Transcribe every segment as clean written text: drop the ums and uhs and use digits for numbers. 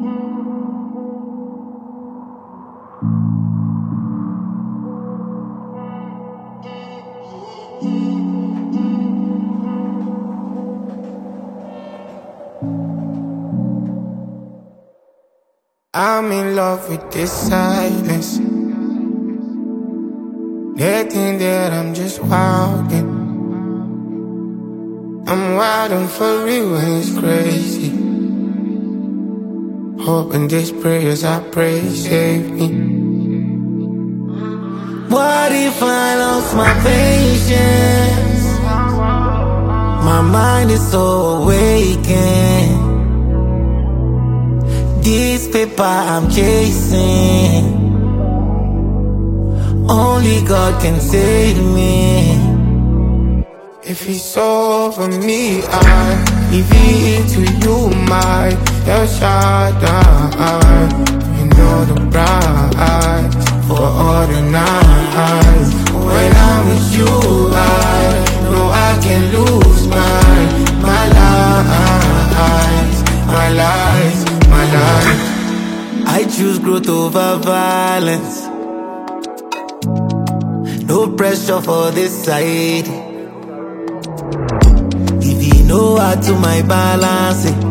I'm in love with this silence. They think that I'm just wildin'. I'm wildin' for real and it's crazy. Hoping these prayers I pray save me. What if I lost my patience? My mind is so awakened. This paper I'm chasing, only God can save me. If it's over me, I leave it to you, my El Shaddai. You know the price for all the nights. When I'm with you, I know I can lose my life, my life. I choose growth over violence. No pressure for this side. If you know how to my balance it.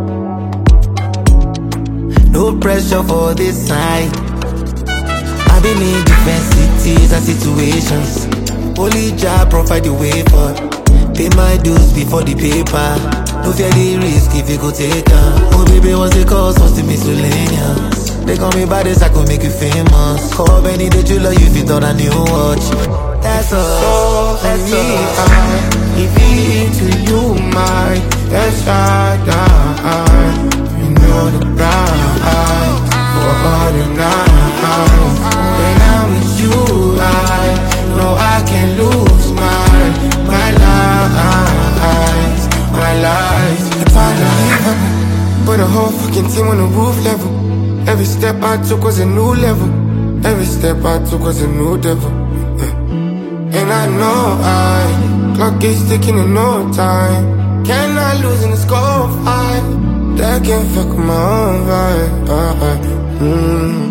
No pressure for this side. I've been in different cities and situations. Only job provide the way for. Pay my dues before the paper. No fear the risk if you go take her. Oh baby, what's the cost? What's the miscellaneous? They call me baddest, I could make you famous. Call Benny the jeweler, you fit on a new watch. That's all, that's all. If it to you, my El Shaddai. You know the price for all the nights. When I'm with you, I know I can lose my life. If I leave her, put a whole fucking team on the roof level. Every step I took was a new level. Every step I took was a new devil. And I know clock is ticking in no time. Cannot lose in the score fight. That can't fuck with my own vibe.